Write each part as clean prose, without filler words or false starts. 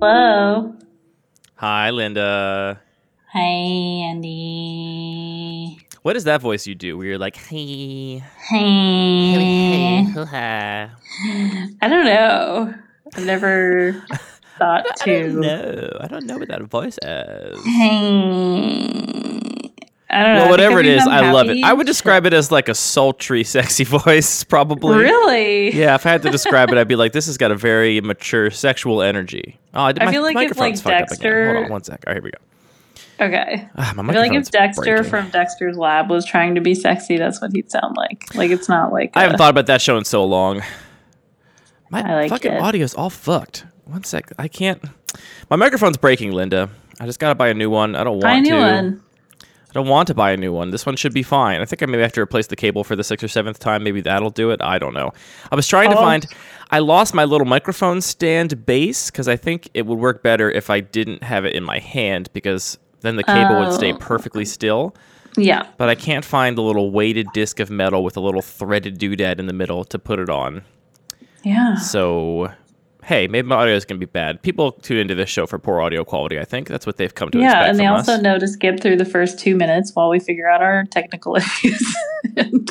Hello. Hi, Linda. Hi, Andy. What is that voice you do where you're like, hey, Hey. hoo-ha? I don't know. I've never thought I don't to. know. I don't know what that voice is. Hey. I don't know. Well, I think whatever every it is, time I I'm love it. I happy. would describe it as like a sultry, sexy voice, probably. Really? Yeah, if I had to describe it, I'd be like, this has got a very mature sexual energy. Oh, I my feel like if microphone's fucked up again. Dexter. Hold on one sec. All right, here we go. Okay. My I feel like microphone's if Dexter breaking. from Dexter's Lab was trying to be sexy, that's what he'd sound like. Like it's not like I haven't thought about that show in so long. I My like fucking it. audio's all fucked. One sec. I can't. My microphone's breaking, Linda. I just gotta buy a new one. I don't Buy a want new to. one. I don't want to buy a new one. This one should be fine. I think I maybe have to replace the cable for the 6th or 7th time. Maybe that'll do it. I don't know. I was trying to find. I lost my little microphone stand base because I think it would work better if I didn't have it in my hand because then the cable would stay perfectly still. Yeah. But I can't find the little weighted disc of metal with a little threaded doodad in the middle to put it on. Yeah. So, hey, maybe my audio is going to be bad. People tune into this show for poor audio quality, I think. That's what they've come to expect Yeah, and they from also us. know to skip through the first 2 minutes while we figure out our technical issues. And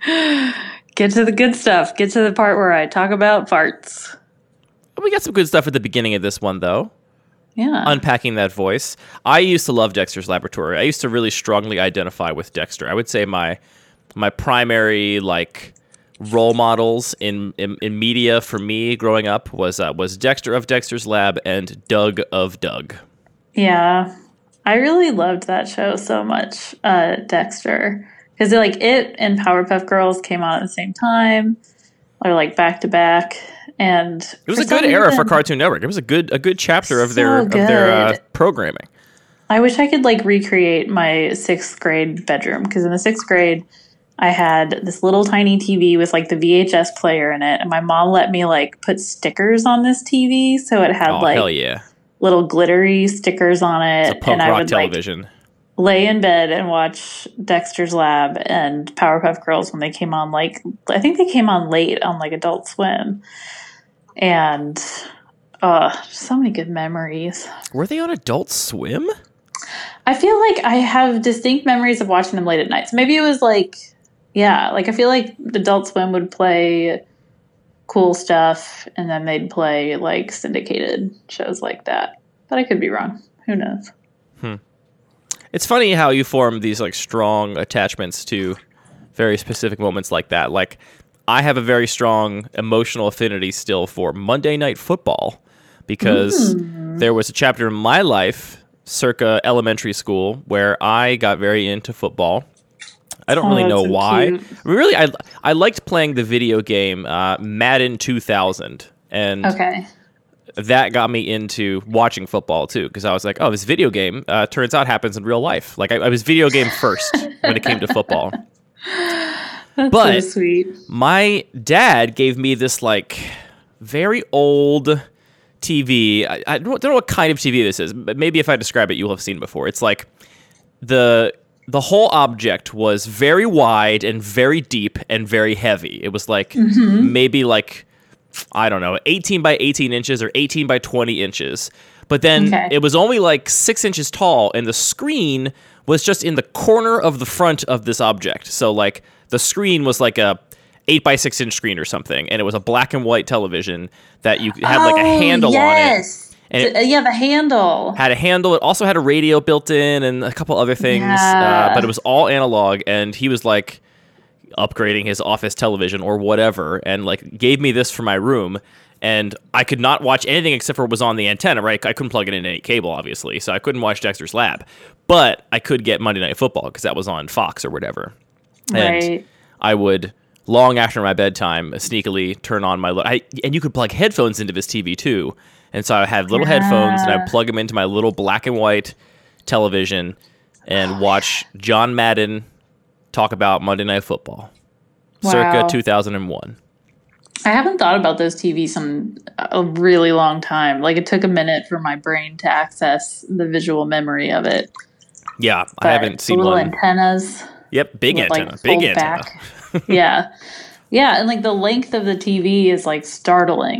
get to the good stuff. Get to the part where I talk about farts. We got some good stuff at the beginning of this one, though. Yeah. Unpacking that voice. I used to love Dexter's Laboratory. I used to really strongly identify with Dexter. I would say my primary role models in media for me growing up was Dexter of Dexter's Lab and Doug of Doug. Yeah. I really loved that show so much, Dexter. Because it and Powerpuff Girls came on at the same time, or back to back. And It was a good era for Cartoon Network. It was a good chapter of their programming. I wish I could recreate my 6th grade bedroom, because in the 6th grade I had this little tiny TV with the VHS player in it, and my mom let me put stickers on this TV, so it had hell yeah, little glittery stickers on it. It's a punk and I rock would television. Lay in bed and watch Dexter's Lab and Powerpuff Girls when they came on. I think they came on late on Adult Swim, and so many good memories. Were they on Adult Swim? I feel like I have distinct memories of watching them late at night. So maybe it was I feel like Adult Swim would play cool stuff, and then they'd play syndicated shows like that. But I could be wrong. Who knows? It's funny how you form these strong attachments to very specific moments like that. I have a very strong emotional affinity still for Monday Night Football because there was a chapter in my life, circa elementary school, where I got very into football. I don't really know so why. cute. Really, I liked playing the video game Madden 2000, and Okay. that got me into watching football too, because I was like, oh, this video game turns out happens in real life. I was video game first when it came to football. That's But so sweet. my dad gave me this very old TV. I don't know what kind of TV this is, but maybe if I describe it, you'll have seen it before. It's the whole object was very wide and very deep and very heavy. It was maybe I don't know, 18 by 18 inches or 18 by 20 inches. But then it was only 6 inches tall, and the screen was just in the corner of the front of this object. So the screen was a 8 by 6 inch screen or something, and it was a black and white television that you had a handle on it. And the handle. Had a handle. It also had a radio built in and a couple other things, but it was all analog. And he was upgrading his office television or whatever, and gave me this for my room. And I could not watch anything except for what was on the antenna, right? I couldn't plug it into any cable, obviously, so I couldn't watch Dexter's Lab. But I could get Monday Night Football because that was on Fox or whatever. Right. And I would, long after my bedtime, sneakily turn on my... and you could plug headphones into this TV too. And so I had little headphones, and I would plug them into my little black and white television and watch John Madden talk about Monday Night Football, circa 2001. I haven't thought about those TVs in a really long time. It took a minute for my brain to access the visual memory of it. Yeah, But I haven't seen the little one. antennas. Yep, big with, antenna, fold big antenna. back. Yeah. Yeah, and the length of the TV is startling.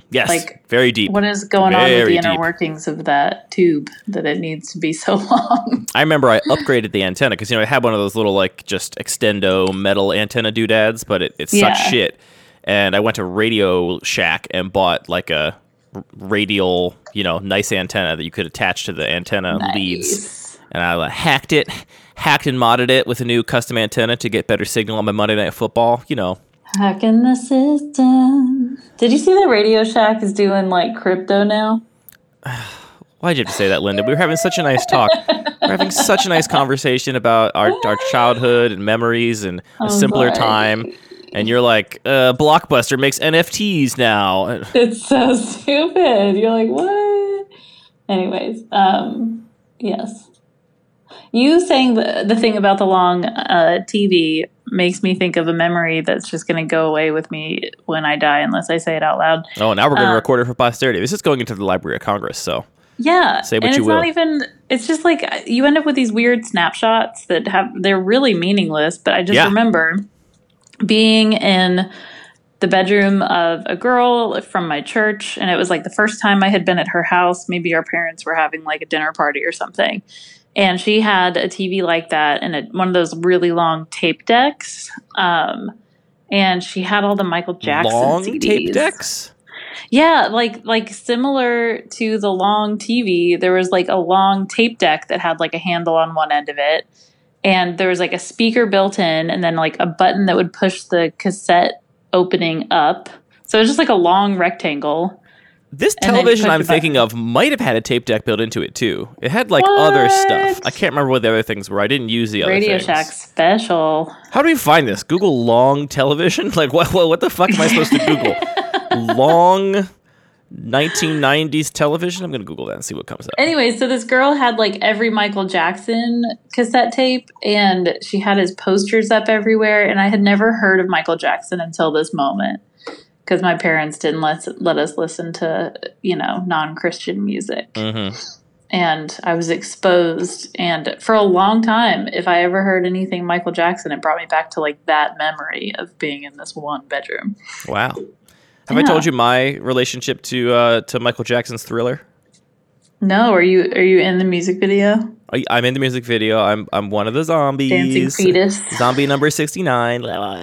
Yes, Like, very deep. what is going on with Very the inner deep. workings of that tube that it needs to be so long? I remember I upgraded the antenna because, I had one of those little, like, just extendo metal antenna doodads, but it sucked shit. And I went to Radio Shack and bought, like, a radial, nice antenna that you could attach to the antenna leads. And I hacked and modded it with a new custom antenna to get better signal on my Monday Night Football, Hacking the system. Did you see that Radio Shack is doing, like, crypto now? Why'd you have to say that, Linda? We were having such a nice talk. We're having such a nice conversation about our childhood and memories and a simpler time. And you're like, Blockbuster makes NFTs now. It's so stupid. You're like, what? Anyways, yes. You saying the thing about the long TV makes me think of a memory that's just going to go away with me when I die unless I say it out loud. Oh, now we're going to record it for posterity. This is going into the Library of Congress, so... Yeah. Say what you will. It's just like you end up with these weird snapshots they're really meaningless, but I just remember being in the bedroom of a girl from my church, and it was like the first time I had been at her house. Maybe our parents were having like a dinner party or something. And she had a TV like that and one of those really long tape decks. And she had all the Michael Jackson long CDs. Tape decks? Yeah, like similar to the long TV, there was like a long tape deck that had like a handle on one end of it. And there was like a speaker built in and then like a button that would push the cassette opening up. So it was just like a long rectangle. This television I'm thinking of might have had a tape deck built into it too. It had like other stuff. I can't remember what the other things were. I didn't use the other things. Radio Shack special. How do you find this? Google long television? Like what the fuck am I supposed to Google? Long 1990s television? I'm going to Google that and see what comes up. Anyway, so this girl had like every Michael Jackson cassette tape and she had his posters up everywhere. And I had never heard of Michael Jackson until this moment because my parents didn't let us listen to, non-Christian music. Mm-hmm. And I was exposed. And for a long time, if I ever heard anything Michael Jackson, it brought me back to like that memory of being in this one bedroom. Wow. Have I told you my relationship to Michael Jackson's Thriller? No, are you in the music video? I'm in the music video. I'm one of the zombies. Dancing fetus. Zombie number 69.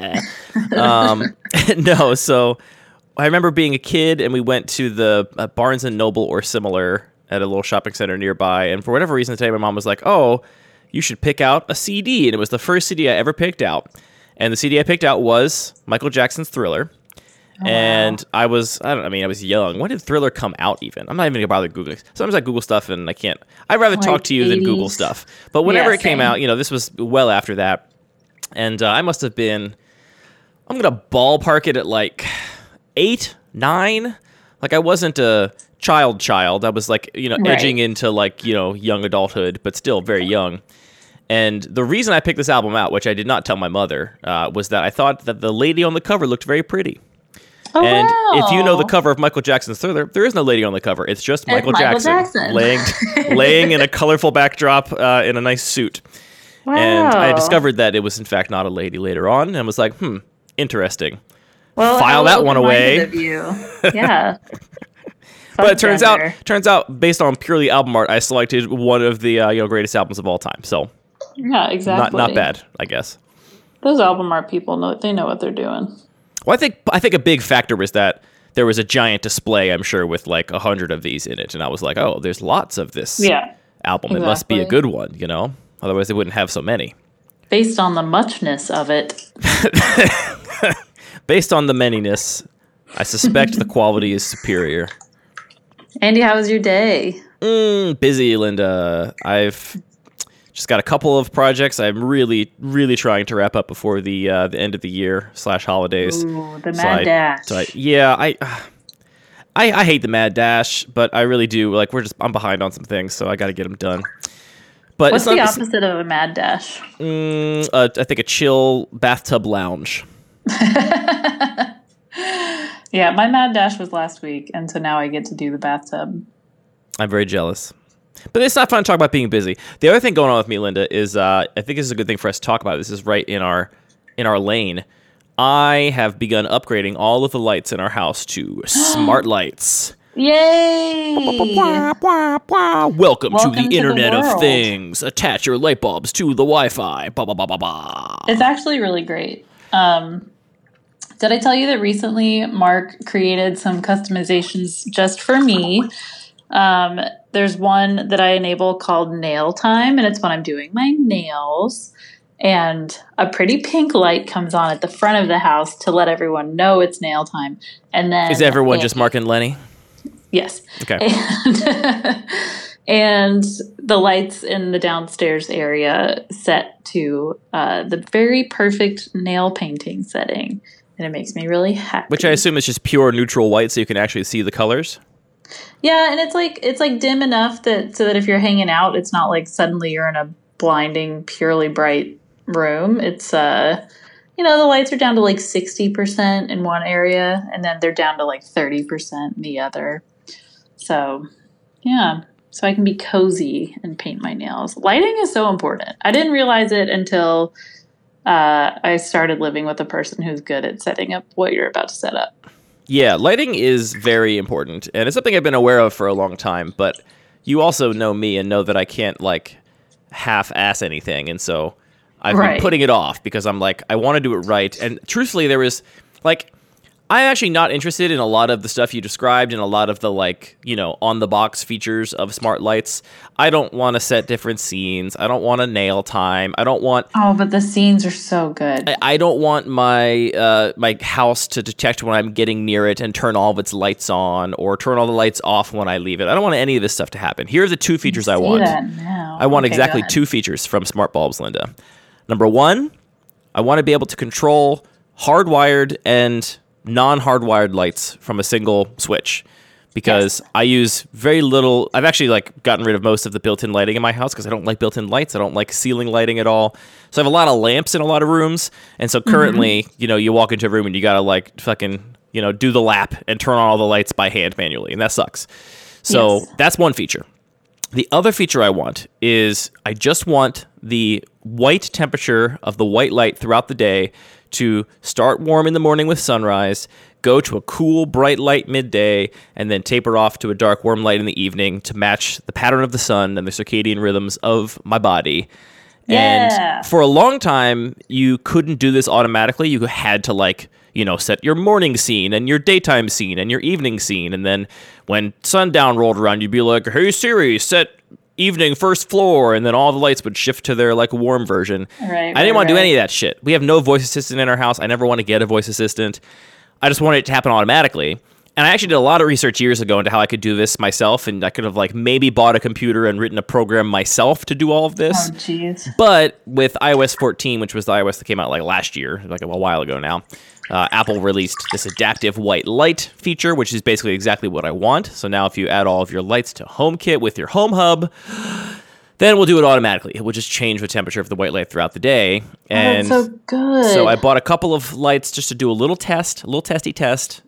No, so I remember being a kid and we went to the Barnes and Noble or similar at a little shopping center nearby. And for whatever reason today, my mom was like, "Oh, you should pick out a CD." And it was the first CD I ever picked out. And the CD I picked out was Michael Jackson's Thriller. Oh, and wow. I was young. When did Thriller come out even? I'm not even going to bother Googling. Sometimes I Google stuff and I can't. I'd rather talk to you 80s. Than Google stuff. But whenever it came out, this was well after that. And I must have been, I'm going to ballpark it at like 8, 9. Like I wasn't a child. I was like, edging into like, young adulthood, but still very young. And the reason I picked this album out, which I did not tell my mother, was that I thought that the lady on the cover looked very pretty. Oh, and wow. If you know the cover of Michael Jackson's Thriller, there is no lady on the cover. It's just Michael Jackson laying in a colorful backdrop in a nice suit. Wow. And I discovered that it was in fact not a lady later on, and was like, interesting. Well, file that one away. Of you. Yeah. But it turns out, based on purely album art, I selected one of the greatest albums of all time. So yeah, exactly. Not bad, I guess. Those album art people know what they're doing. Well, I think a big factor was that there was a giant display, I'm sure, with like 100 of these in it, and I was like, oh, there's lots of this album. Exactly. It must be a good one, Otherwise, they wouldn't have so many. Based on the muchness of it. Based on the manyness, I suspect the quality is superior. Andy, how was your day? Busy, Linda. I've just got a couple of projects I'm really, really trying to wrap up before the end of the year / holidays. Ooh, the mad dash. I hate the mad dash, but I really do. Like I'm behind on some things, so I got to get them done. But what's the opposite of a mad dash? I think a chill bathtub lounge. Yeah, my mad dash was last week, and so now I get to do the bathtub. I'm very jealous. But it's not fun to talk about being busy. The other thing going on with me, Linda, is I think this is a good thing for us to talk about. This is right in our lane. I have begun upgrading all of the lights in our house to smart lights. Yay! Welcome to the Internet of world. Things. Attach your light bulbs to the Wi-Fi. It's actually really great. Did I tell you that recently Mark created some customizations just for me? There's one that I enable called Nail Time, and it's when I'm doing my nails. And a pretty pink light comes on at the front of the house to let everyone know it's nail time. And then is everyone just Mark and Lenny? Yes. Okay. And the lights in the downstairs area set to the very perfect nail painting setting. And it makes me really happy. Which I assume is just pure neutral white so you can actually see the colors? Yeah, and it's like dim enough that so that if you're hanging out, it's not like suddenly you're in a blinding, purely bright room. It's the lights are down to like 60% in one area, and then they're down to like 30% in the other. So, yeah. So I can be cozy and paint my nails. Lighting is so important. I didn't realize it until I started living with a person who's good at setting up what you're about to set up. Yeah, lighting is very important, and it's something I've been aware of for a long time, but you also know me and know that I can't, like, half-ass anything, and so I've been putting it off because I'm like, I want to do it right. And truthfully, there was, like, I'm actually not interested in a lot of the stuff you described and a lot of the, like, on-the-box features of smart lights. I don't want to set different scenes. I don't want a nail time. I don't want... Oh, but the scenes are so good. I don't want my my house to detect when I'm getting near it and turn all of its lights on or turn all the lights off when I leave it. I don't want any of this stuff to happen. Here are the two features I want. I want exactly two features from smart bulbs, Linda. Number one, I want to be able to control hardwired and non-hardwired lights from a single switch because I use very little. I've actually gotten rid of most of the built-in lighting in my house because I don't like built-in lights. I don't like ceiling lighting at all. So I have a lot of lamps in a lot of rooms. And so currently, you walk into a room and you got to fucking, do the lap and turn on all the lights by hand manually. And that sucks. So that's one feature. The other feature I want is I just want the white temperature of the white light throughout the day to start warm in the morning with sunrise, go to a cool, bright light midday, and then taper off to a dark, warm light in the evening to match the pattern of the sun and the circadian rhythms of my body. Yeah. And for a long time, you couldn't do this automatically. You had to set your morning scene and your daytime scene and your evening scene. And then when sundown rolled around, you'd be like, hey, Siri, set evening first floor, and then all the lights would shift to their warm version. I didn't want to do any of that shit. We have no voice assistant in our house. I never want to get a voice assistant. I just wanted it to happen automatically. And I actually did a lot of research years ago into how I could do this myself, and I could have maybe bought a computer and written a program myself to do all of this. Oh, jeez. But with iOS 14, which was the iOS that came out last year, a while ago now, Apple released this adaptive white light feature, which is basically exactly what I want. So now if you add all of your lights to HomeKit with your Home Hub, then we'll do it automatically. It will just change the temperature of the white light throughout the day. And that's so good. So I bought a couple of lights just to do a little testy test,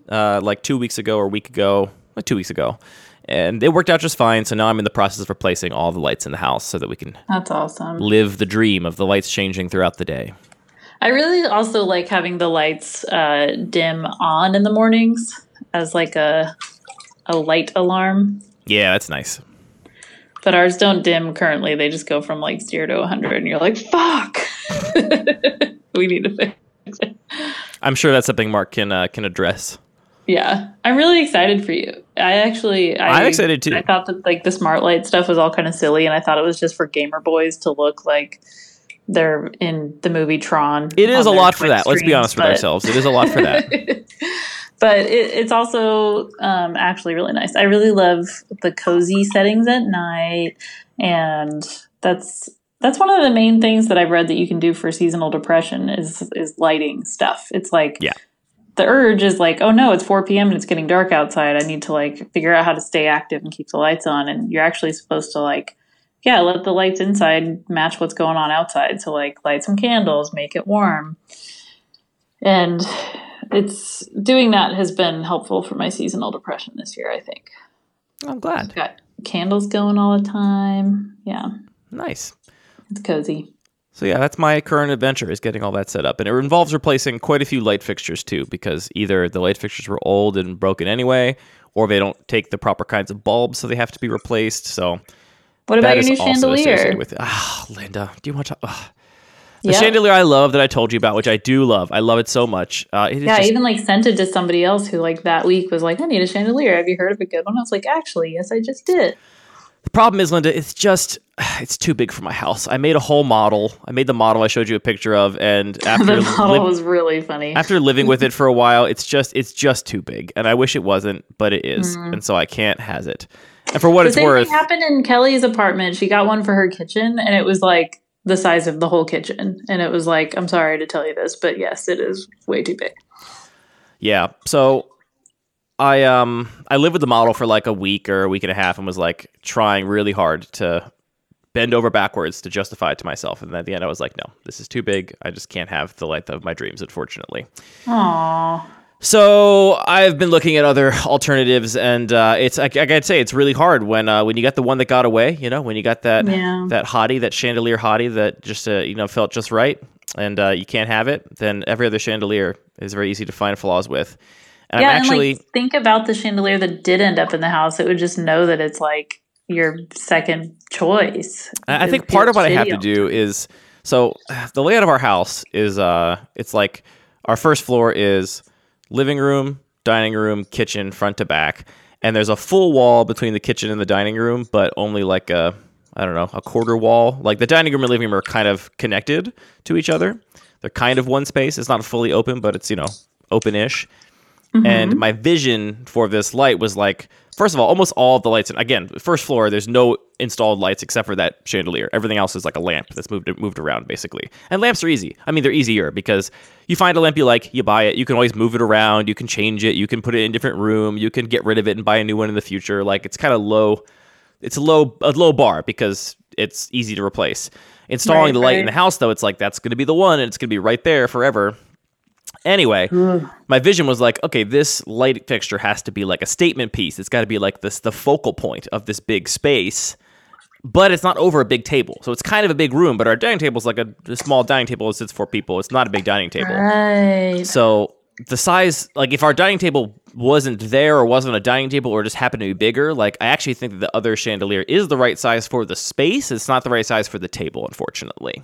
2 weeks ago or a week ago, 2 weeks ago. And it worked out just fine. So now I'm in the process of replacing all the lights in the house so that we can that's awesome. Live the dream of the lights changing throughout the day. I really also like having the lights dim on in the mornings as a light alarm. Yeah, that's nice. But ours don't dim currently. They just go from 0 to 100, and you're like, fuck. We need to fix it. I'm sure that's something Mark can address. Yeah. I'm really excited for you. I'm excited too. I thought that the smart light stuff was all kind of silly, and I thought it was just for gamer boys to look like they're in the movie Tron. It is a lot for that. Let's be honest with ourselves. It is a lot for that. But it's also actually really nice. I really love the cozy settings at night, and that's one of the main things that I've read that you can do for seasonal depression is lighting stuff. It's the urge is oh no, it's 4 p.m. and it's getting dark outside. I need to figure out how to stay active and keep the lights on, and you're actually supposed to let the lights inside match what's going on outside. So light some candles, make it warm. And it's doing that has been helpful for my seasonal depression this year, I think. I'm glad. I've got candles going all the time. Yeah. Nice. It's cozy. So yeah, that's my current adventure, is getting all that set up. And it involves replacing quite a few light fixtures too, because either the light fixtures were old and broken anyway, or they don't take the proper kinds of bulbs, so they have to be replaced. So What about that your is new also chandelier? associated with it. Linda, do you want to... The chandelier I love that I told you about, which I do love. I love it so much. It is I even like sent it to somebody else who like that week was like, I need a chandelier. Have you heard of a good one? I was like, actually, yes, I just did. The problem is, Linda, it's too big for my house. I made a whole model. I made the model I showed you a picture of, and after The model was really funny. after living with it for a while, it's just too big. And I wish it wasn't, but it is. And so I can't has it. And for what The it's same worth, thing happened in Kelly's apartment. She got one for her kitchen, and it was like the size of the whole kitchen. And it was like, I'm sorry to tell you this, but yes, it is way too big. yeah. So I lived with the model for like a week or a week and a half, and was like trying really hard to bend over backwards to justify it to myself. And at the end, I was like, no, this is too big. I just can't have the life of my dreams, unfortunately. Aww. So I've been looking at other alternatives, and I gotta say, it's really hard when you got the one that got away. You know, when you got that hottie, that chandelier hottie that just felt just right, and you can't have it. Then every other chandelier is very easy to find flaws with. And I'm actually and like, think about the chandelier that did end up in the house. It would just know that it's like your second choice. I think part of what I have to do is, so the layout of our house is it's like our first floor is living room, dining room, kitchen, front to back. And there's a full wall between the kitchen and the dining room, but only like a quarter wall. Like the dining room and living room are kind of connected to each other. They're kind of one space. It's not fully open, but it's, open-ish. Mm-hmm. And my vision for this light was like, first of all, almost all of the lights, and again, first floor, there's no installed lights except for that chandelier. Everything else is like a lamp that's moved around, basically. And lamps are easy. I mean, they're easier because you find a lamp you like, you buy it, you can always move it around, you can change it, you can put it in a different room, you can get rid of it and buy a new one in the future. Like, it's kind of low. It's a low bar because it's easy to replace. Installing the light in the house, though, it's like, that's going to be the one, and it's going to be right there forever. Anyway, my vision was like, okay, this light fixture has to be like a statement piece. It's got to be like the focal point of this big space, but it's not over a big table. So it's kind of a big room, but our dining table is like a small dining table that sits 4 people. It's not a big dining table. Right. So the size, like if our dining table wasn't there or wasn't a dining table or just happened to be bigger, like I actually think that the other chandelier is the right size for the space. It's not the right size for the table, unfortunately.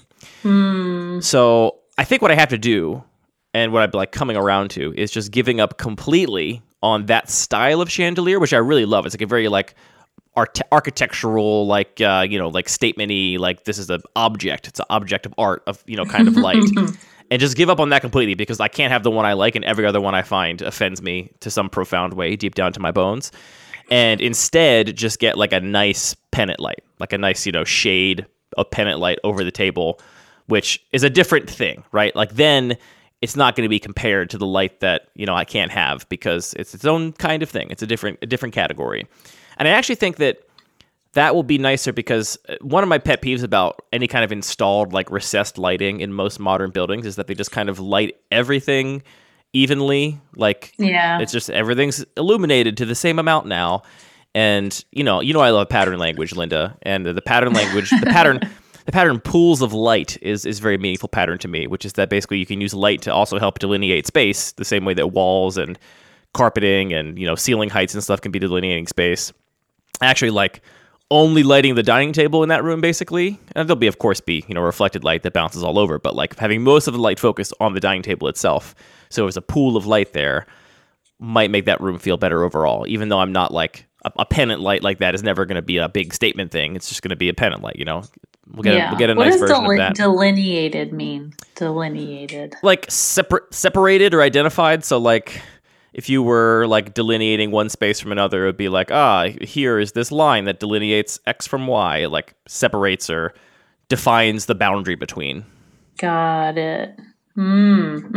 So I think what I have to do, and what I'd be like coming around to, is just giving up completely on that style of chandelier, which I really love. It's like a very like architectural, like like statement-y, like this is an object. It's an object of art of kind of light, and just give up on that completely because I can't have the one I like, and every other one I find offends me to some profound way, deep down to my bones. And instead, just get like a nice pennant light, like a nice shade of pennant light over the table, which is a different thing, right? Like then it's not going to be compared to the light that I can't have because it's its own kind of thing. It's a different category, and I actually think that will be nicer because one of my pet peeves about any kind of installed like recessed lighting in most modern buildings is that they just kind of light everything evenly. Like it's just everything's illuminated to the same amount now, and I love pattern language, Linda, and the pattern language, the pattern pools of light is very meaningful pattern to me, which is that basically you can use light to also help delineate space the same way that walls and carpeting and, ceiling heights and stuff can be delineating space. Actually, like only lighting the dining table in that room, basically. And there'll of course be, reflected light that bounces all over, but like having most of the light focused on the dining table itself. So there's a pool of light there might make that room feel better overall, even though I'm not like a pennant light like that is never going to be a big statement thing. It's just going to be a pennant light, We'll get a nice version of that. Delineated mean? Delineated. Like separated or identified. So like if you were like delineating one space from another, it would be like, here is this line that delineates X from Y. It like separates or defines the boundary between. Got it. With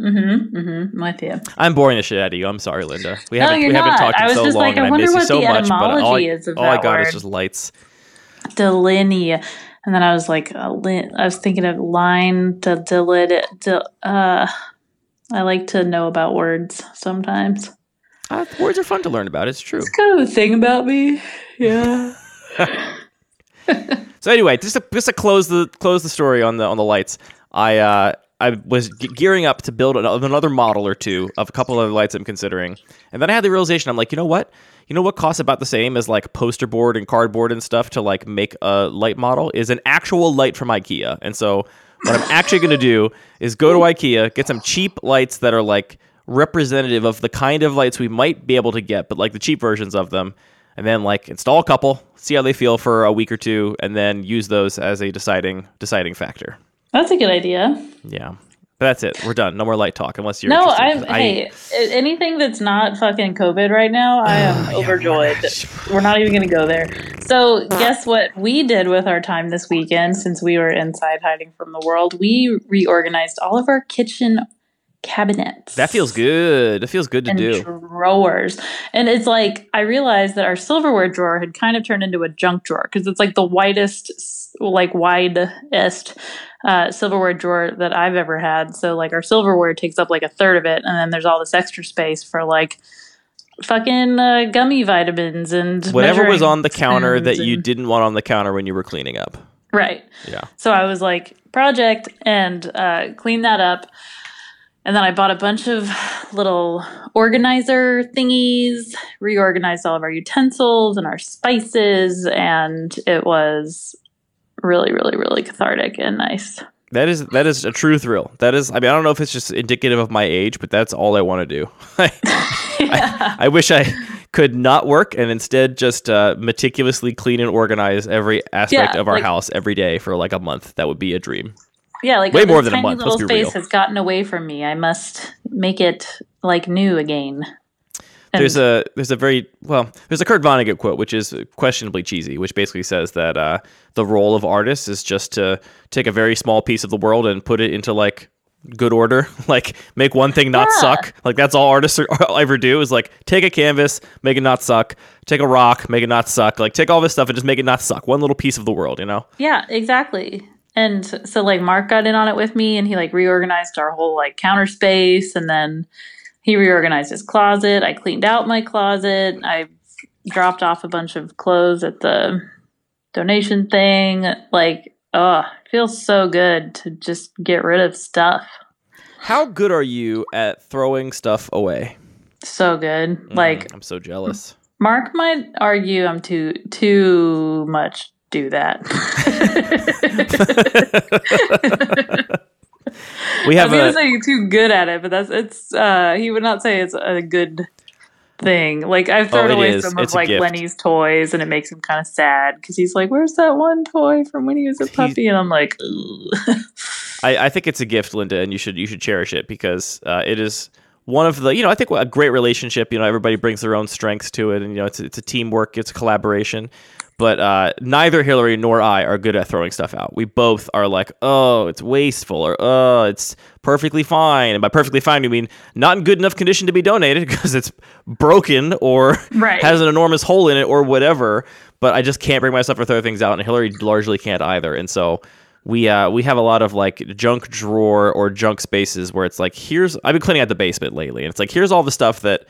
you. I'm boring the shit out of you. I'm sorry, Linda. We haven't talked in so long, like, and I miss you so much. But all I got word. is just lights. Delinea. And then I was like, I was thinking of line to I like to know about words sometimes. Words are fun to learn about. It's true. It's kind of a thing about me. Yeah. So anyway, just to close the story on the lights, I was gearing up to build another model or two of a couple of other lights I'm considering, and then I had the realization, I'm like, you know what costs about the same as like poster board and cardboard and stuff to like make a light model is an actual light from IKEA. And so what I'm actually going to do is go to IKEA, get some cheap lights that are like representative of the kind of lights we might be able to get, but like the cheap versions of them, and then like install a couple, see how they feel for a week or two, and then use those as a deciding factor. That's a good idea. Yeah. But that's it. We're done. No more light talk unless you're hey, anything that's not fucking COVID right now, I am overjoyed. We're not even going to go there. So guess what we did with our time this weekend since we were inside hiding from the world? We reorganized all of our kitchen cabinets. That feels good. It feels good to do. Drawers. And it's like, I realized that our silverware drawer had kind of turned into a junk drawer because it's like the widest silverware drawer that I've ever had. So like our silverware takes up like a third of it, and then there's all this extra space for like fucking gummy vitamins and whatever was on the counter that you didn't want on the counter when you were cleaning up. Right. Yeah. So I was like, project, and clean that up. And then I bought a bunch of little organizer thingies, reorganized all of our utensils and our spices, and it was really, really, really cathartic and nice. That is a true thrill. That is, I mean, I don't know if it's just indicative of my age, but that's all I want to do. I wish I could not work and instead just meticulously clean and organize every aspect of our house every day for like a month. That would be a dream. Yeah, like way more than a month. This tiny little space has gotten away from me. I must make it like new again. There's a Kurt Vonnegut quote, which is questionably cheesy, which basically says that the role of artists is just to take a very small piece of the world and put it into like good order, like make one thing not suck. Like that's all artists ever do is like take a canvas, make it not suck, take a rock, make it not suck, like take all this stuff and just make it not suck. One little piece of the world, you know? Yeah, exactly. And so like Mark got in on it with me and he like reorganized our whole like counter space, and then he reorganized his closet. I cleaned out my closet. I dropped off a bunch of clothes at the donation thing. Like, it feels so good to just get rid of stuff. How good are you at throwing stuff away? So good. Like, I'm so jealous. Mark might argue I'm too much do that. We have I was saying too good at it, but he would not say it's a good thing. Like I've thrown away some of like Lenny's toys, and it makes him kind of sad because he's like, "Where's that one toy from when he was a puppy?" And I'm like, I think it's a gift, Linda, and you should cherish it because it is one of the, I think a great relationship. Everybody brings their own strengths to it, and it's a teamwork, it's a collaboration. But neither Hillary nor I are good at throwing stuff out. We both are like, oh, it's wasteful, or oh, it's perfectly fine. And by perfectly fine, we mean not in good enough condition to be donated because it's broken or has an enormous hole in it or whatever. But I just can't bring myself to throw things out, and Hillary largely can't either. And so we have a lot of like junk drawer or junk spaces where it's like, I've been cleaning out the basement lately, and it's like, here's all the stuff that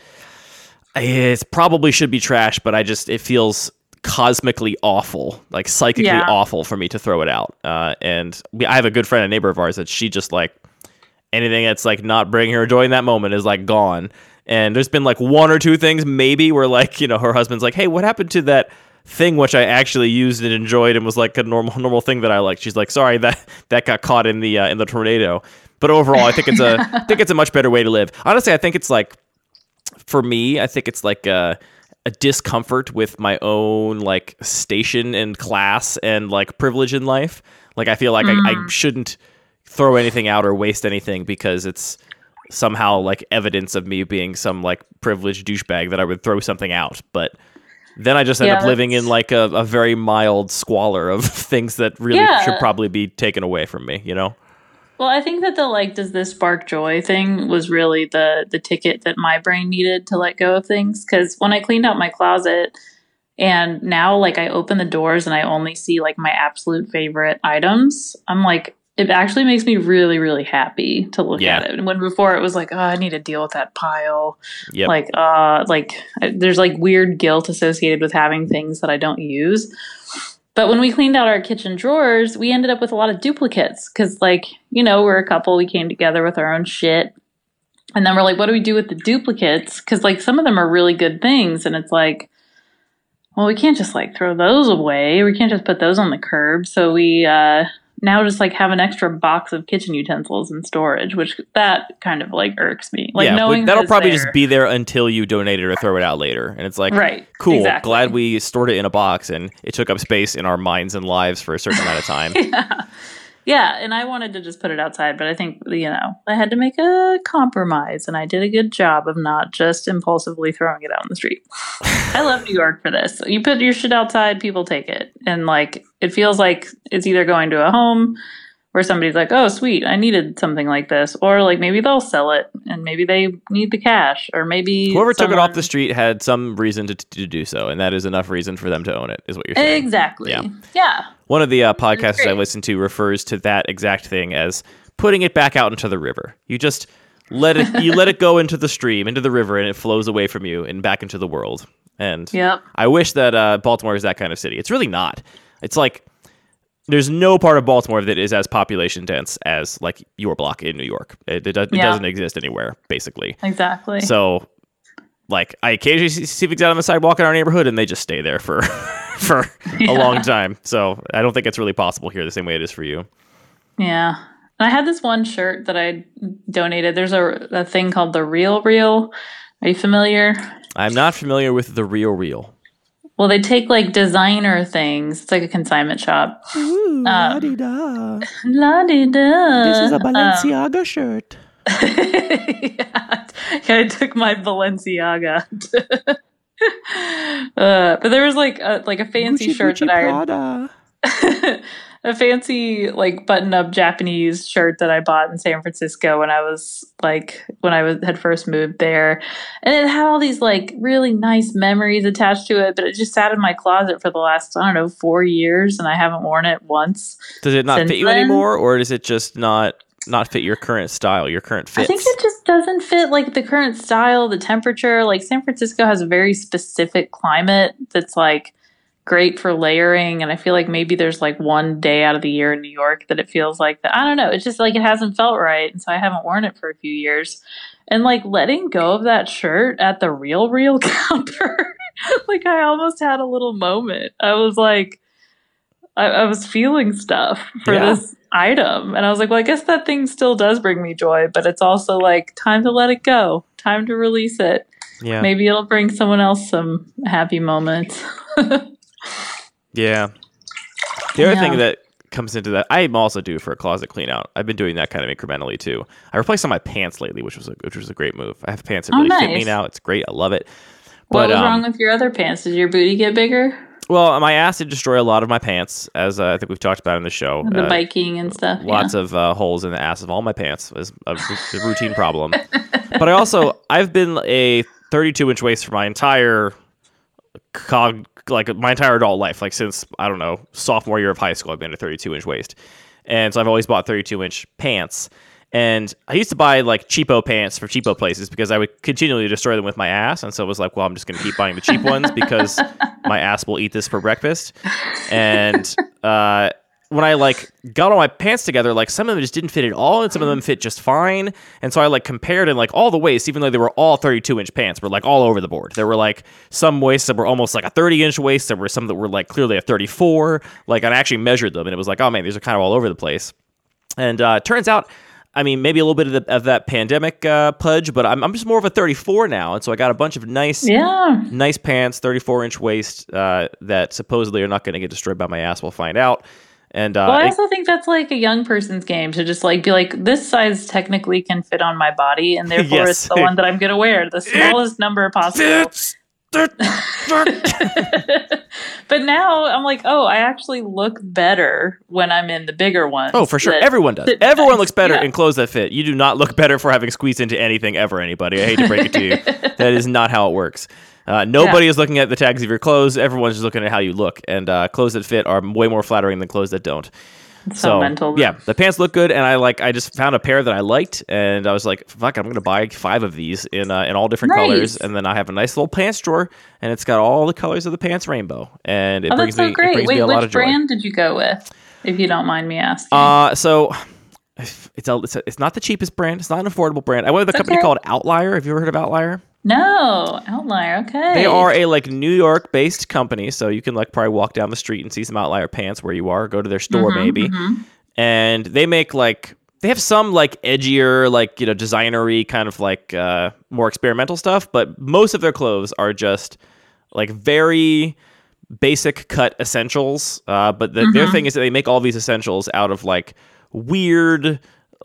it probably should be trash, but it feels cosmically awful, like psychically awful for me to throw it out. And I have a good friend, a neighbor of ours, that she just like anything that's like not bringing her joy in that moment is like gone. And there's been like one or two things maybe where like, her husband's like, hey, what happened to that thing which I actually used and enjoyed and was like a normal thing that I liked? She's like, sorry, that got caught in the tornado. But overall, I think it's a much better way to live. Honestly, I think it's like, for me, I think it's like a discomfort with my own like station and class and like privilege in life. Like I feel like I shouldn't throw anything out or waste anything because it's somehow like evidence of me being some like privileged douchebag that I would throw something out. But then I just end up living in like a very mild squalor of things that really should probably be taken away from me, Well, I think that the like, does this spark joy thing was really the ticket that my brain needed to let go of things. Because when I cleaned out my closet and now like I open the doors and I only see like my absolute favorite items, I'm like, it actually makes me really, really happy to look at it. And when before it was like, oh, I need to deal with that pile. Yep. Like there's like weird guilt associated with having things that I don't use. But when we cleaned out our kitchen drawers, we ended up with a lot of duplicates because, like, we're a couple. We came together with our own shit. And then we're like, what do we do with the duplicates? Because, like, some of them are really good things. And it's like, well, we can't just, like, throw those away. We can't just put those on the curb. So we now just, like, have an extra box of kitchen utensils in storage, which that kind of, like, irks me. Like, knowing that'll probably just be there until you donate it or throw it out later. And it's like, right, cool, exactly. Glad we stored it in a box and it took up space in our minds and lives for a certain amount of time. Yeah, and I wanted to just put it outside, but I think, I had to make a compromise, and I did a good job of not just impulsively throwing it out in the street. I love New York for this. You put your shit outside, people take it. And, like, it feels like it's either going to a home where somebody's like, oh, sweet, I needed something like this. Or, like, maybe they'll sell it, and maybe they need the cash. Or maybe whoever took it off the street had some reason to do so, and that is enough reason for them to own it, is what you're saying. Exactly. Yeah. One of the podcasters I listen to refers to that exact thing as putting it back out into the river. You just let it go into the stream, into the river, and it flows away from you and back into the world. And I wish that Baltimore is that kind of city. It's really not. It's like there's no part of Baltimore that is as population dense as, like, your block in New York. It doesn't exist anywhere, basically. Exactly. So, like, I occasionally see things out on the sidewalk in our neighborhood, and they just stay there for a long time. So I don't think it's really possible here the same way it is for you. Yeah. And I had this one shirt that I donated. There's a thing called the Real Real. Are you familiar? I'm not familiar with the Real Real. Well, they take, like, designer things. It's like a consignment shop. Ooh, la-di-da. La-di-da. This is a Balenciaga shirt. Yeah, I took my Balenciaga. But there was, like a fancy Gucci, shirt Gucci that I a fancy, like, button-up Japanese shirt that I bought in San Francisco when I had first moved there, and it had all these, like, really nice memories attached to it. But it just sat in my closet for the last 4 years, and I haven't worn it once. Does it not fit you anymore, or does it just not fit your current style, your current fits? I think it just doesn't fit, like, the current style, the temperature. Like, San Francisco has a very specific climate that's, like, great for layering, and I feel like maybe there's, like, one day out of the year in New York that it feels like that. I don't know. It's just, like, it hasn't felt right, and so I haven't worn it for a few years. And, like, letting go of that shirt at the Real Real counter, like, I almost had a little moment. I was like, I was feeling stuff for this item, and I was like, well, I guess that thing still does bring me joy, but it's also, like, time to let it go, time to release it. Maybe it'll bring someone else some happy moments. Yeah. The other thing that comes into that, I'm also due for a closet clean out. I've been doing that kind of incrementally too. I replaced all my pants lately, which was a great move. I have pants that really fit me now. It's great. I love it. What was wrong with your other pants? Did your booty get bigger? Well, my ass did destroy a lot of my pants, as I think we've talked about in the show. The biking and stuff. Lots of holes in the ass of all my pants is a routine problem. But I've been a 32-inch waist for my entire my entire adult life, like since, I don't know, sophomore year of high school, I've been a 32-inch waist. And so I've always bought 32-inch pants. And I used to buy, like, cheapo pants for cheapo places because I would continually destroy them with my ass. And so it was like, well, I'm just going to keep buying the cheap ones because my ass will eat this for breakfast. And when I, like, got all my pants together, like, some of them just didn't fit at all, and some of them fit just fine. And so I, like, compared, and, like, all the waists, even though they were all 32-inch pants, were, like, all over the board. There were, like, some waists that were almost like a 30-inch waist. There were some that were, like, clearly a 34. Like, I actually measured them, and it was like, oh man, these are kind of all over the place. And turns out, I mean, maybe a little bit of that pandemic pudge, but I'm just more of a 34 now, and so I got a bunch of nice pants, 34-inch waist that supposedly are not going to get destroyed by my ass. We'll find out. And I also think that's, like, a young person's game to just, like, be like, this size technically can fit on my body, and therefore it's the one that I'm going to wear, the smallest number possible. But now I'm like, oh, I actually look better when I'm in the bigger ones. Oh, for sure. Everyone does. Everyone looks better in clothes that fit. You do not look better for having squeezed into anything ever, anybody. I hate to break it to you. That is not how it works. Nobody is looking at the tags of your clothes. Everyone's just looking at how you look. And clothes that fit are way more flattering than clothes that don't. It's so mental. Yeah, the pants look good, and I just found a pair that I liked, and I was like, fuck, I'm gonna buy 5 of these in all different colors, and then I have a nice little pants drawer, and it's got all the colors of the pants rainbow, and it brings me a lot of joy. Which brand did you go with, if you don't mind me asking? So it's not the cheapest brand, it's not an affordable brand. I went with a company called Outlier. Have you ever heard of Outlier? No, Outlier. Okay. They are a New York-based company, so you can probably walk down the street and see some Outlier pants where you are. Go to their store maybe, and they make they have some edgier designery kind of more experimental stuff, but most of their clothes are just very basic cut essentials. But their thing is that they make all these essentials out of weird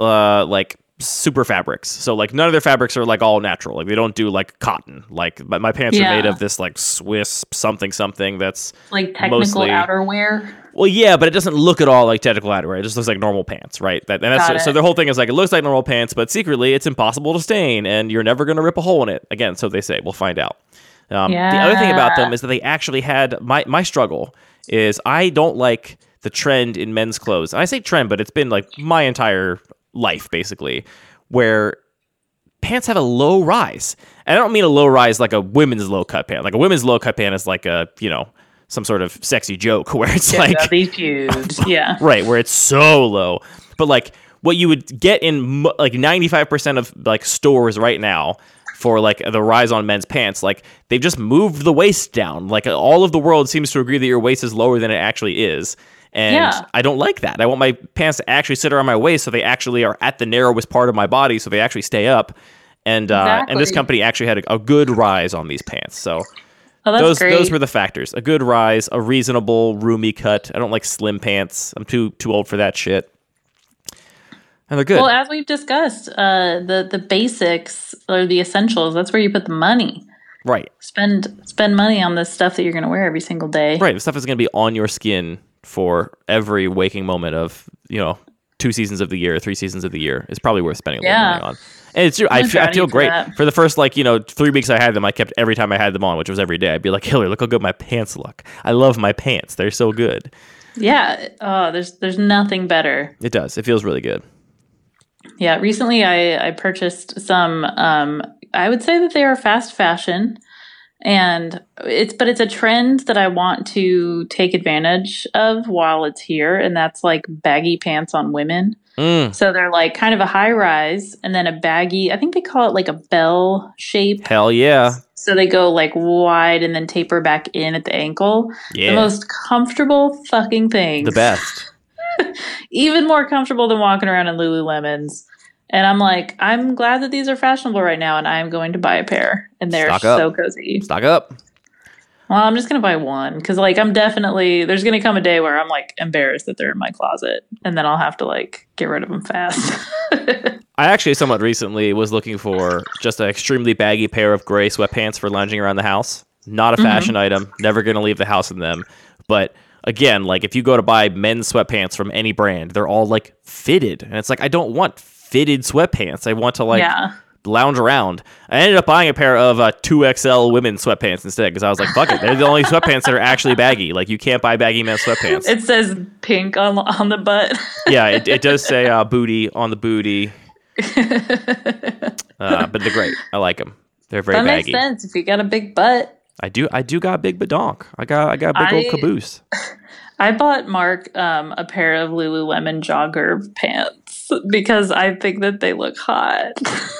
super fabrics. So none of their fabrics are all natural. They don't do cotton. My pants are made of this Swiss something that's technical mostly outerwear. Well, yeah, but it doesn't look at all like technical outerwear. It just looks like normal pants, right? So their whole thing is it looks like normal pants, but secretly it's impossible to stain, and you're never going to rip a hole in it. Again, so they say. We'll find out. The other thing about them is that they actually had my struggle is I don't like the trend in men's clothes. And I say trend, but it's been my entire life basically, where pants have a low rise. And I don't mean a low rise like a women's low cut pant. A women's low cut pant is some sort of sexy joke where it's these huge, yeah, right, where it's so low. But what you would get in 95% of stores right now for the rise on men's pants, they've just moved the waist down. All of the world seems to agree that your waist is lower than it actually is. And I don't like that. I want my pants to actually sit around my waist, so they actually are at the narrowest part of my body, so they actually stay up. And and this company actually had a good rise on these pants. So those were the factors: a good rise, a reasonable roomy cut. I don't like slim pants. I'm too old for that shit. And they're good. Well, as we've discussed, the basics or the essentials. That's where you put the money. Right. Spend money on the stuff that you're going to wear every single day. Right. The stuff is going to be on your skin for every waking moment of 2 seasons of the year, 3 seasons of the year. It's probably worth spending a little money on. And it's true. I feel great. For the first 3 weeks I had them, I kept every time I had them on, which was every day. I'd be like, Hillary, look how good my pants look. I love my pants. They're so good. Yeah. Oh, there's nothing better. It does. It feels really good. Yeah. Recently I purchased some, I would say that they are fast fashion. And it's a trend that I want to take advantage of while it's here, and that's baggy pants on women. So they're kind of a high rise and then a baggy, I think they call it a bell shape. Hell yeah. So they go wide and then taper back in at the ankle. Yeah. The most comfortable fucking thing. The best. Even more comfortable than walking around in Lululemons. And I'm glad that these are fashionable right now, and I'm going to buy a pair. And they're so cozy. Stock up. Well, I'm just going to buy one because, I'm definitely, there's going to come a day where I'm, embarrassed that they're in my closet. And then I'll have to, get rid of them fast. I actually somewhat recently was looking for just an extremely baggy pair of gray sweatpants for lounging around the house. Not a fashion item. Never going to leave the house in them. But again, if you go to buy men's sweatpants from any brand, they're all, fitted. And it's I don't want fitted sweatpants. I want to lounge around. I ended up buying a pair of 2XL women's sweatpants instead because I was like, fuck it. They're the only sweatpants that are actually baggy. You can't buy baggy men's sweatpants. It says pink on the butt. Yeah, it does say booty on the booty. But they're great. I like them. They're very baggy. That makes sense if you got a big butt. I do got a big badonk. I got a big old caboose. I bought Mark a pair of Lululemon jogger pants because I think that they look hot.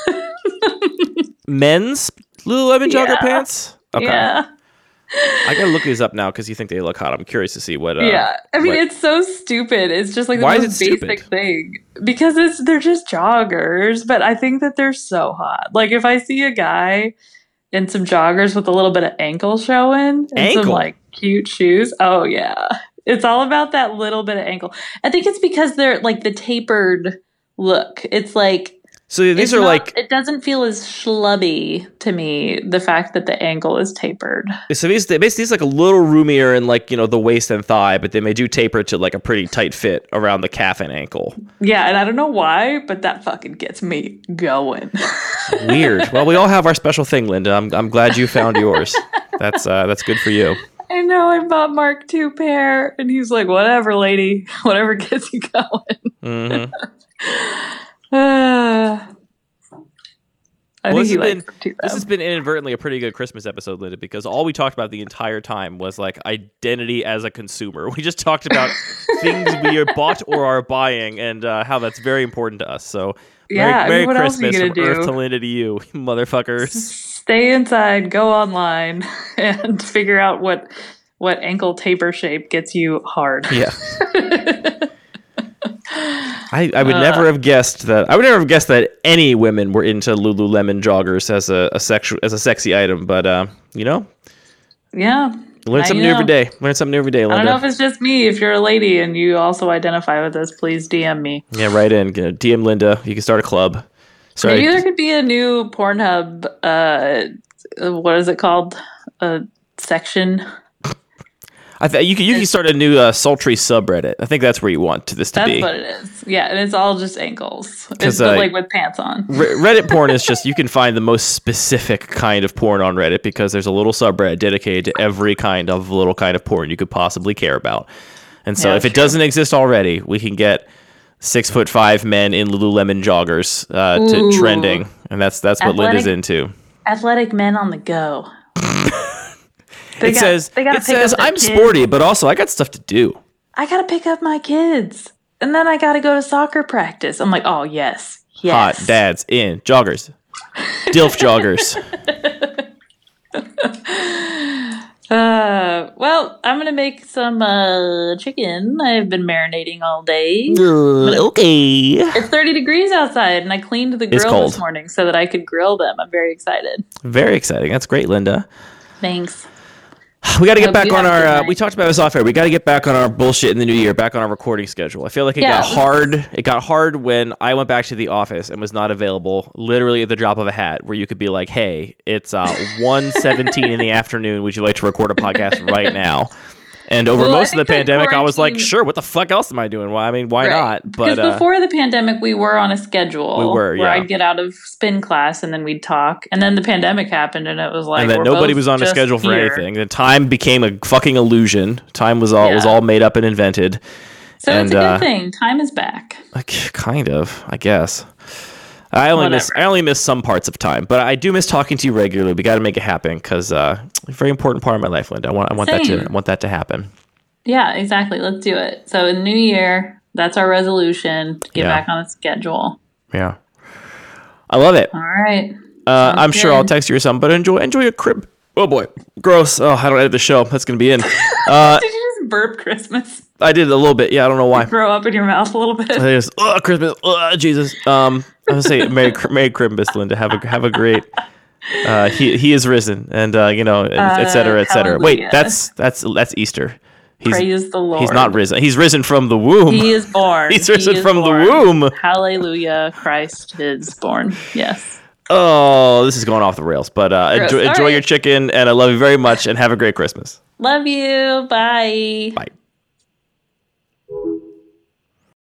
Men's Lululemon jogger pants? Okay. Yeah. I gotta look these up now because you think they look hot. I'm curious to see what. Yeah, I mean it's so stupid. It's just the most basic thing because they're just joggers, but I think that they're so hot. If I see a guy in some joggers with a little bit of ankle showing and some cute shoes, oh yeah, it's all about that little bit of ankle. I think it's because they're the tapered look. It's so these are it doesn't feel as schlubby to me, the fact that the ankle is tapered. So these a little roomier in the waist and thigh, but then they do taper to a pretty tight fit around the calf and ankle. Yeah, and I don't know why, but that fucking gets me going. Weird. Well, we all have our special thing, Linda. I'm glad you found yours. That's good for you. I know, I bought Mark 2 pair. And he's like, whatever, lady. Whatever gets you going. I think he likes them too, this has been inadvertently a pretty good Christmas episode, Linda, because all we talked about the entire time was like identity as a consumer. We just talked about things we are bought or are buying and how that's very important to us. So Merry Christmas from Earth to Linda to you, motherfuckers. Stay inside, go online, and figure out what ankle taper shape gets you hard. Yeah. I would never have guessed that. I would never have guessed that any women were into Lululemon joggers as a sexy item. But yeah, learn something new every day. Learn something new every day, Linda. I don't know if it's just me. If you're a lady and you also identify with this, please DM me. Yeah, right in. DM Linda. You can start a club. Sorry. Maybe there could be a new Pornhub. What is it called? A section. You can start a new sultry subreddit. I think that's where you want this to be. That's what it is. Yeah, and it's all just ankles. It's like with pants on. Reddit porn is just, you can find the most specific kind of porn on Reddit because there's a little subreddit dedicated to every kind of porn you could possibly care about. And so if it doesn't exist already, we can get 6'5" men in Lululemon joggers to trending. And that's what Linda's into. Athletic men on the go. It says I'm sporty, but also I got stuff to do. I got to pick up my kids. And then I got to go to soccer practice. I'm like, oh, yes. Hot dads in joggers. DILF joggers. Well, I'm going to make some chicken. I've been marinating all day. Okay. It's 30 degrees outside, and I cleaned the grill this morning so that I could grill them. I'm very excited. Very exciting. That's great, Linda. Thanks. We got to get back on our. We talked about this off air. We got to get back on our bullshit in the new year. Back on our recording schedule. I feel like it got hard. It got hard when I went back to the office and was not available. Literally at the drop of a hat, where you could be like, "Hey, it's 1:17 in the afternoon. Would you like to record a podcast right now?" And over most of the pandemic, I was like, sure, what the fuck else am I doing? Well, I mean, why not? But because before the pandemic, we were on a schedule. We were, yeah. Where I'd get out of spin class and then we'd talk. And then the pandemic happened and it was like, and then nobody was on a schedule for anything. The time became a fucking illusion. Time was all made up and invented. So it's a good thing. Time is back. Like, kind of, I guess. I only miss some parts of time, but I do miss talking to you regularly. We got to make it happen because a very important part of my life, Linda. I want that to happen. Yeah, exactly. Let's do it. So in the new year, that's our resolution to get back on the schedule. Yeah, I love it. All right. I'm sure I'll text you or something, but enjoy your crib. Oh boy, gross. Oh, I don't edit the show. That's gonna be in. Did you just burp Christmas? I did a little bit. Yeah, I don't know why. Throw up in your mouth a little bit. Christmas. Jesus. I was saying, Merry Christmas, Linda. Have a great. He is risen, and et cetera, et cetera. Wait, that's Easter. Praise the Lord. He's not risen. He's risen from the womb. He is born. He's risen from the womb. Hallelujah! Christ is born. Yes. Oh, this is going off the rails. But enjoy your chicken, and I love you very much, and have a great Christmas. Love you. Bye. Bye.